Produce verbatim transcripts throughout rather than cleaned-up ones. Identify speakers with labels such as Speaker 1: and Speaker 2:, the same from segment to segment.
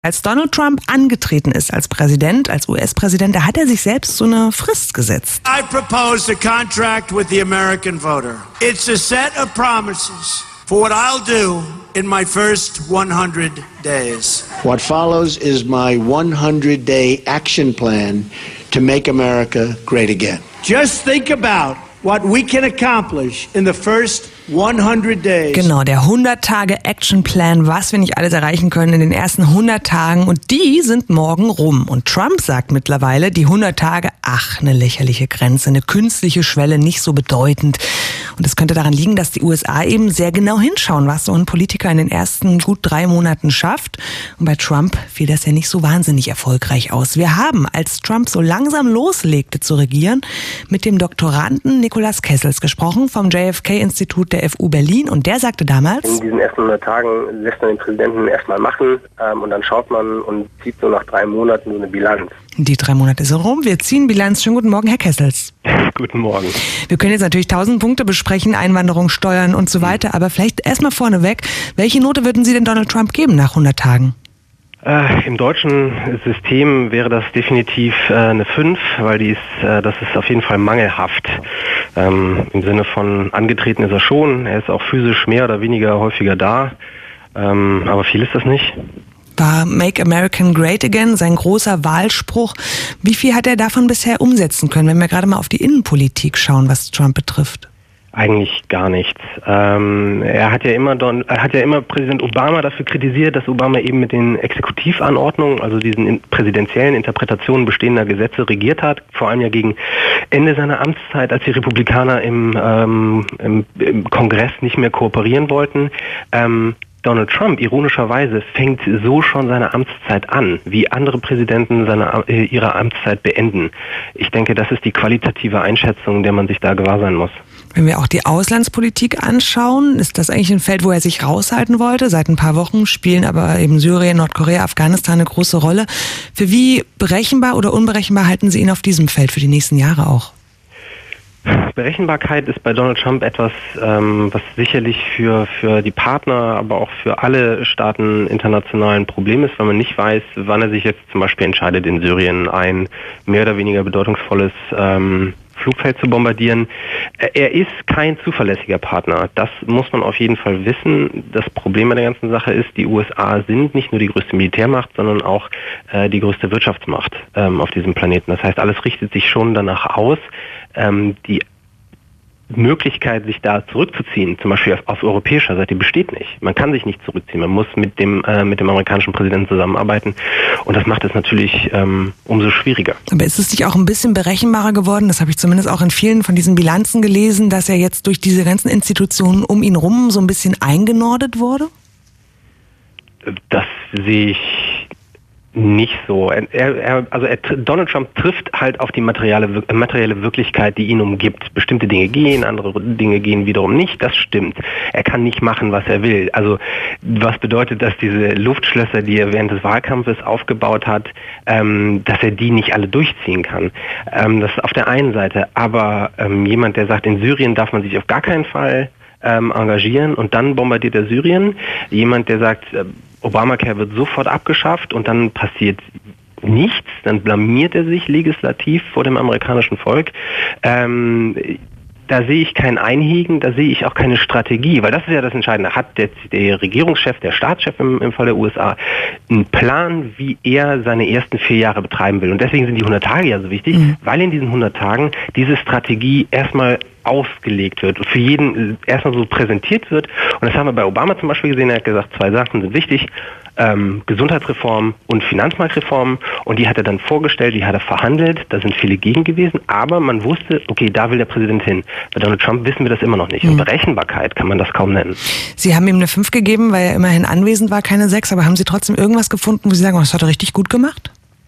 Speaker 1: Als Donald Trump angetreten ist als Präsident, als U S-Präsident, da hat er sich selbst so eine Frist gesetzt.
Speaker 2: I propose a contract with the American voter. It's a set of promises for what I'll do in my first one hundred days.
Speaker 3: What follows is my one hundred day action plan to make America great again.
Speaker 2: Just think about what we can accomplish in the first one hundred days.
Speaker 1: Genau, der hundert-Tage-Action-Plan, was wir nicht alles erreichen können in den ersten hundert Tagen. Und die sind morgen rum. Und Trump sagt mittlerweile, die hundert Tage, ach, eine lächerliche Grenze, eine künstliche Schwelle, nicht so bedeutend. Und es könnte daran liegen, dass die U S A eben sehr genau hinschauen, was so ein Politiker in den ersten gut drei Monaten schafft. Und bei Trump fiel das ja nicht so wahnsinnig erfolgreich aus. Wir haben, als Trump so langsam loslegte zu regieren, mit dem Doktoranden Nicholas Kessels gesprochen vom J F K-Institut der F U Berlin, und der sagte damals:
Speaker 4: In diesen ersten hundert Tagen lässt man den Präsidenten erstmal machen ähm, und dann schaut man und zieht so nach drei Monaten so eine Bilanz.
Speaker 1: Die drei Monate sind rum, wir ziehen Bilanz. Schönen guten Morgen, Herr Kessels.
Speaker 4: Guten Morgen.
Speaker 1: Wir können jetzt natürlich tausend Punkte besprechen, Einwanderung, Steuern und so weiter, aber vielleicht erstmal vorneweg, welche Note würden Sie denn Donald Trump geben nach hundert Tagen?
Speaker 4: Äh, Im deutschen System wäre das definitiv äh, eine fünf, weil die ist, äh, das ist auf jeden Fall mangelhaft. Ähm, Im Sinne von angetreten ist er schon, er ist auch physisch mehr oder weniger häufiger da, ähm, aber viel ist das nicht.
Speaker 1: War Make American Great Again sein großer Wahlspruch. Wie viel hat er davon bisher umsetzen können, wenn wir gerade mal auf die Innenpolitik schauen, was Trump betrifft?
Speaker 4: Eigentlich gar nichts. Ähm, er hat ja immer Don, er hat ja immer Präsident Obama dafür kritisiert, dass Obama eben mit den Exekutivanordnungen, also diesen in, präsidentiellen Interpretationen bestehender Gesetze regiert hat, vor allem ja gegen Ende seiner Amtszeit, als die Republikaner im, ähm, im, im Kongress nicht mehr kooperieren wollten. Ähm, Donald Trump, ironischerweise, fängt so schon seine Amtszeit an, wie andere Präsidenten seine, äh, ihre Amtszeit beenden. Ich denke, das ist die qualitative Einschätzung, der man sich da gewahr sein muss.
Speaker 1: Wenn wir auch die Auslandspolitik anschauen, ist das eigentlich ein Feld, wo er sich raushalten wollte. Seit ein paar Wochen spielen aber eben Syrien, Nordkorea, Afghanistan eine große Rolle. Für wie berechenbar oder unberechenbar halten Sie ihn auf diesem Feld für die nächsten Jahre auch?
Speaker 4: Berechenbarkeit ist bei Donald Trump etwas, ähm, was sicherlich für, für die Partner, aber auch für alle Staaten international ein Problem ist, weil man nicht weiß, wann er sich jetzt zum Beispiel entscheidet, in Syrien ein mehr oder weniger bedeutungsvolles ähm, Flugfeld zu bombardieren. Er ist kein zuverlässiger Partner. Das muss man auf jeden Fall wissen. Das Problem bei der ganzen Sache ist, die U S A sind nicht nur die größte Militärmacht, sondern auch äh, die größte Wirtschaftsmacht ähm, auf diesem Planeten. Das heißt, alles richtet sich schon danach aus. Ähm, die Möglichkeit, sich da zurückzuziehen, zum Beispiel auf, auf europäischer Seite, besteht nicht. Man kann sich nicht zurückziehen. Man muss mit dem äh, mit dem amerikanischen Präsidenten zusammenarbeiten, und das macht es natürlich ähm, umso schwieriger.
Speaker 1: Aber ist es nicht auch ein bisschen berechenbarer geworden? Das habe ich zumindest auch in vielen von diesen Bilanzen gelesen, dass er jetzt durch diese ganzen Institutionen um ihn rum so ein bisschen eingenordet wurde?
Speaker 4: Das sehe ich nicht so. Er, er, also er, Donald Trump trifft halt auf die materielle, materielle Wirklichkeit, die ihn umgibt. Bestimmte Dinge gehen, andere Dinge gehen wiederum nicht. Das stimmt. Er kann nicht machen, was er will. Also was bedeutet das, diese Luftschlösser, die er während des Wahlkampfes aufgebaut hat, ähm, dass er die nicht alle durchziehen kann. Ähm, das ist auf der einen Seite. Aber ähm, jemand, der sagt, in Syrien darf man sich auf gar keinen Fall ähm, engagieren, und dann bombardiert er Syrien. Jemand, der sagt, äh, Obamacare wird sofort abgeschafft, und dann passiert nichts, dann blamiert er sich legislativ vor dem amerikanischen Volk. Ähm, da sehe ich kein Einhegen, da sehe ich auch keine Strategie, weil das ist ja das Entscheidende. Hat der, der Regierungschef, der Staatschef im, im Fall der U S A einen Plan, wie er seine ersten vier Jahre betreiben will? Und deswegen sind die hundert Tage ja so wichtig, mhm. weil in diesen hundert Tagen diese Strategie erstmal ausgelegt wird und für jeden erstmal so präsentiert wird. Und das haben wir bei Obama zum Beispiel gesehen. Er hat gesagt, zwei Sachen sind wichtig: ähm, Gesundheitsreform und Finanzmarktreform. Und die hat er dann vorgestellt, die hat er verhandelt. Da sind viele gegen gewesen. Aber man wusste, okay, da will der Präsident hin. Bei Donald Trump wissen wir das immer noch nicht. Und Berechenbarkeit kann man das kaum nennen.
Speaker 1: Sie haben ihm eine fünf gegeben, weil er immerhin anwesend war, keine sechs. Aber haben Sie trotzdem irgendwas gefunden, wo Sie sagen, oh, das hat er richtig gut gemacht?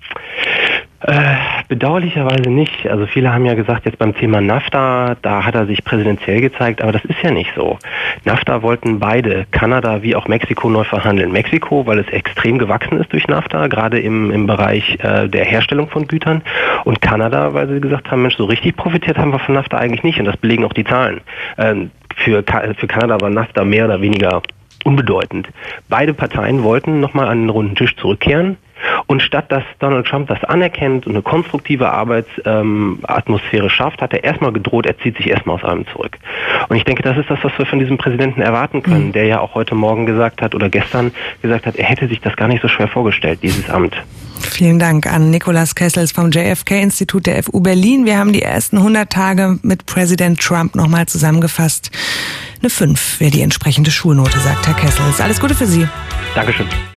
Speaker 4: Äh, bedauerlicherweise nicht. Also viele haben ja gesagt, jetzt beim Thema NAFTA, da hat er sich präsidentiell gezeigt, aber das ist ja nicht so. NAFTA wollten beide, Kanada wie auch Mexiko, neu verhandeln. Mexiko, weil es extrem gewachsen ist durch NAFTA, gerade im, im Bereich äh, der Herstellung von Gütern. Und Kanada, weil sie gesagt haben, Mensch, so richtig profitiert haben wir von NAFTA eigentlich nicht. Und das belegen auch die Zahlen. Ähm, für, für Kanada war NAFTA mehr oder weniger unbedeutend. Beide Parteien wollten nochmal an den runden Tisch zurückkehren. Und statt dass Donald Trump das anerkennt und eine konstruktive Arbeitsatmosphäre ähm, schafft, hat er erstmal gedroht, er zieht sich erstmal aus allem zurück. Und ich denke, das ist das, was wir von diesem Präsidenten erwarten können, mhm. der ja auch heute Morgen gesagt hat oder gestern gesagt hat, er hätte sich das gar nicht so schwer vorgestellt, dieses Amt.
Speaker 1: Vielen Dank an Nikolaus Kessels vom J F K-Institut der F U Berlin. Wir haben die ersten hundert Tage mit Präsident Trump nochmal zusammengefasst. Eine fünf wäre die entsprechende Schulnote, sagt Herr Kessels. Alles Gute für Sie.
Speaker 4: Dankeschön.